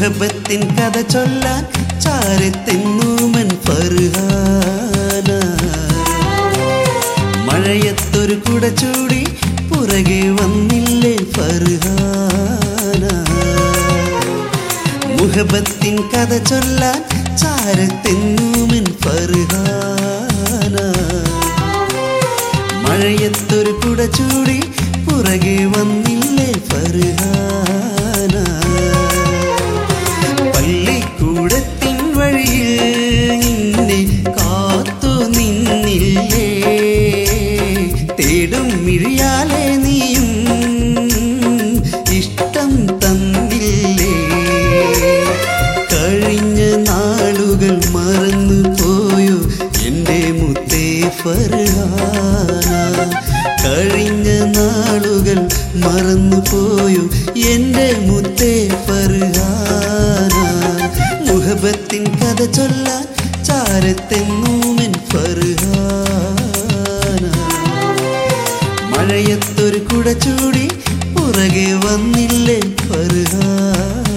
മുഹബത്തിൻ കഥ ചൊല്ലാൻ ചാരത്തെന്നൂമൻ ഫർഹാന. മഴയത്തൊരു കുട ചൂടി പുറകെ വന്നില്ലേ ഫർഹാന. മുഹബത്തിൻ കഥ ചൊല്ലാൻ ചാരത്തെന്നൂമൻ ഫർഹാന. മഴയത്തൊരു കുട ചൂടി പുറകെ വന്നില്ലേ ഫർഹാന. പള്ളിക്കൂടത്തിൻ വഴിയിൽ നിന്നെ കാത്തു നിന്നില്ലേ, തേടും മിഴിയാലെ നീയും ഇഷ്ടം തന്നില്ലേ. കഴിഞ്ഞ നാളുകൾ മറന്നു പോയോ എൻ്റെ മുത്തേ ഫർഹാന. കഴിഞ്ഞ നാളുകൾ മറന്നു പോയോ എൻ്റെ മുത്തേ ഫർഹാന. മുഹബത്തിൻ കഥ ചൊല്ലാൻ ചാരത്തെന്നൂമൻ ഫർഹാന. മഴയത്തൊരു കുട ചൂടി പുറകെ വന്നില്ലേ ഫർഹാന.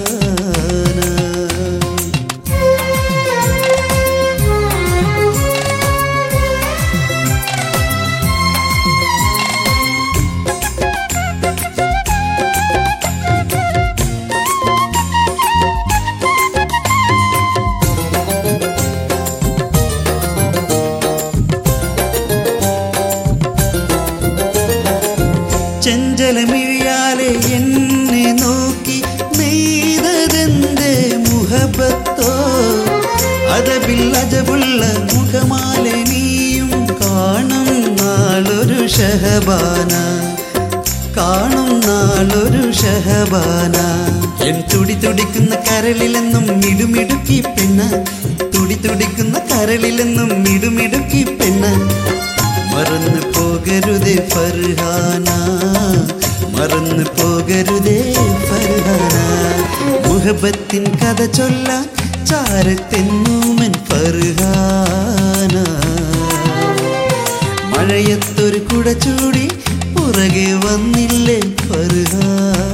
ചെഞ്ചലമിഴിയാലെ എന്നെ നോക്കി നെയ്തതെന്റെ മുഹബത്തോ, അതബിൽ അജബുള്ള മുഖമാലെ നീയും കാണും നാളൊരു ഷഹബാന. കാണും നാളൊരു ഷഹബാന. എൻ തുടി തുടിക്കുന്ന കരളിലെന്നും മിടുമിടുക്കി പെണ്ണ, തുടി തുടിക്കുന്ന കരളിലെന്നും മിടുമിടുക്കി പെണ്ണ. മറന്നു പോകരുതേ ഫർഹാന, മറന്നു പോകരുതേ ഫർഹാന. മുഹബത്തിൻ കഥ ചൊല്ലാൻ ചാരത്തെന്നൂമൻ ഫർഹാന. മഴയത്തൊരു കുട ചൂടി പുറകെ വന്നില്ലേ ഫർഹാന.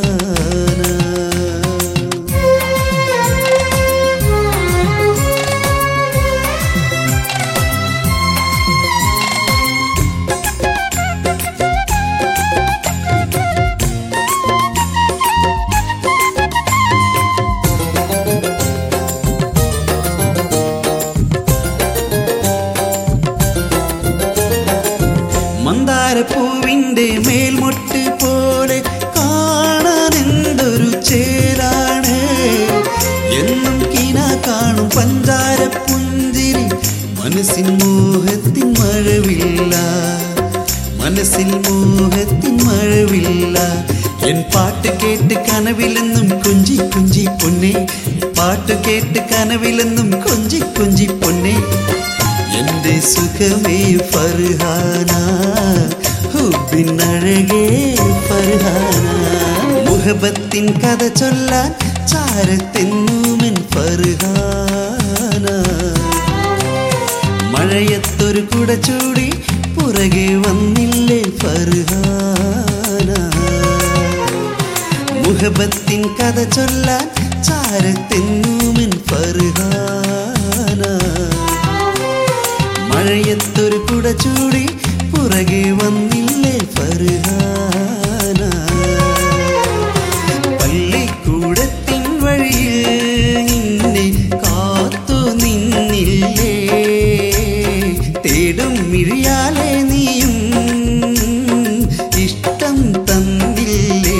മന്ദാരപ്പൂവിൻ്റെ മേൽമൊട്ട് പോലെ കാണാൻ എന്തൊരു ചേലാണ്. എന്നും കീന കാണും പഞ്ചാരപ്പുഞ്ചിരി, മനസ്സിൻ മോഹത്തിൻ മഴവില്ല, മനസ്സിൽ മോഹത്തിൻ മഴവില്ല. എൻ പാട്ട് കേട്ട് കനവിലെന്നും കൊഞ്ചി കൊഞ്ചി പൊന്നെ, പാട്ട് കേട്ട് കനവിലെന്നും കൊഞ്ചി കൊഞ്ചി പൊന്നെ. എന്റെ സുഖമേ ഫർഹാന, ഹുബിനഴകേ ഫർഹാന. മുഹബത്തിൻ കഥ ചൊല്ലാൻ ചാരത്തെന്നൂമൻ ഫർഹാന. മഴയത്തൊരു കുട ചൂടി പുറകെ വന്നില്ലേ ഫർഹാന. മുഹബത്തിൻ കഥ ചൊല്ലാൻ ചാരത്തെന്നൂമൻ ഫർഹാന. മഴയത്തൊരു കുട ചൂടി പുറകെ വന്നില്ലേ ഫർഹാന. പള്ളിക്കൂടത്തിൻ വഴിയിൽ നിന്നെ കാത്തു നിന്നില്ലേ, തേടും മിഴിയാലെ നീയും ഇഷ്ടം തന്നില്ലേ.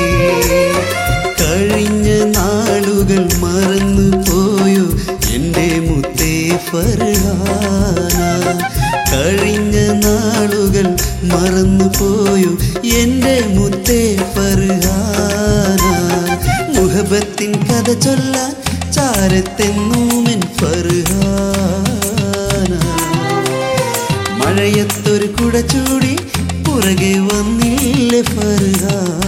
കഴിഞ്ഞ നാളുകൾ മറന്നു പോയോ എൻ്റെ മുത്തേ ഫർഹാന. കഴിഞ്ഞ നാളുകൾ മറന്നു പോയോ എൻ്റെ മുത്തേ ഫർഹാന. മുഹബത്തിൻ കഥ ചൊല്ലാൻ ചാരത്തെന്നൂമൻ ഫർഹാന. മഴയത്തൊരു കുട ചൂടി പുറകെ വന്നില്ലേ ഫർഹാന.